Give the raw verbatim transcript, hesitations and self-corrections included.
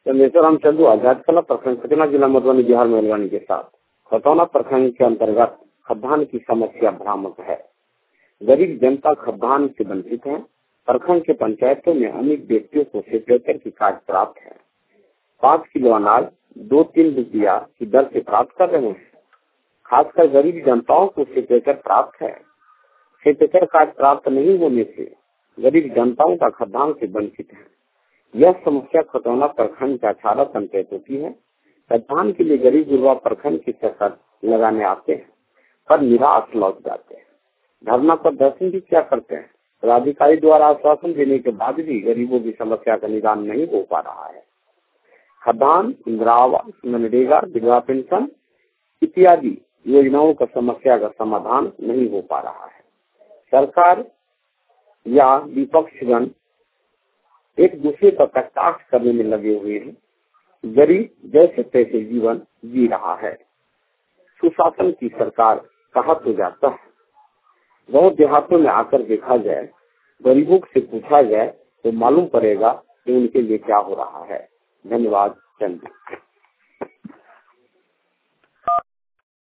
चंदेश्वर राम चंदू आजाद कला प्रखंड पटना जिला मधुबनी बिहार मेलवानी के साथ खतौना प्रखंड के अंतर्गत खाद्यान्न की समस्या भ्रामक है। गरीब जनता खाद्यान्न से वंचित है। प्रखंड के पंचायतों में अनेक व्यक्तियों को सेपरेटर की कार्ड प्राप्त है। पाँच किलो अनाज दो तीन रुपया की दर से प्राप्त कर रहे हैं। खासकर गरीब जनताओं को सेपरेटर प्राप्त है। सेपरेटर कार्ड प्राप्त नहीं होने से गरीब जनताओं का खाद्यान्न से वंचित है। यह समस्या खतौना प्रखंड का अठारह पंचायतों की है। खाद्यान्न के लिए गरीब गुरबा प्रखंड के चक्कर लगाने आते हैं पर निराश लौट जाते हैं। धरना प्रदर्शन भी क्या करते हैं। पदाधिकारी द्वारा आश्वासन देने के बाद भी गरीबों की समस्या का निदान नहीं हो पा रहा है। खाद्यान्न, इंदिरा आवास, मनरेगा, विधवा पेंशन इत्यादि योजनाओं का समस्या का समाधान नहीं हो पा रहा है। सरकार या विपक्षगण एक दूसरे पर कटाक्ष करने में लगे हुए हैं। गरीब जैसे तैसे जीवन जी रहा है। सुशासन की सरकार कहा तो जाता है। गाँव देहातों में आकर देखा जाए, गरीबों से पूछा जाए तो मालूम पड़ेगा कि उनके लिए क्या हो रहा है। धन्यवाद। चंद।